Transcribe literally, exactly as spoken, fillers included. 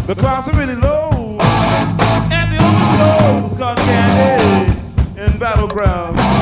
The clouds are really low. At the overflow, cotton candy in battleground.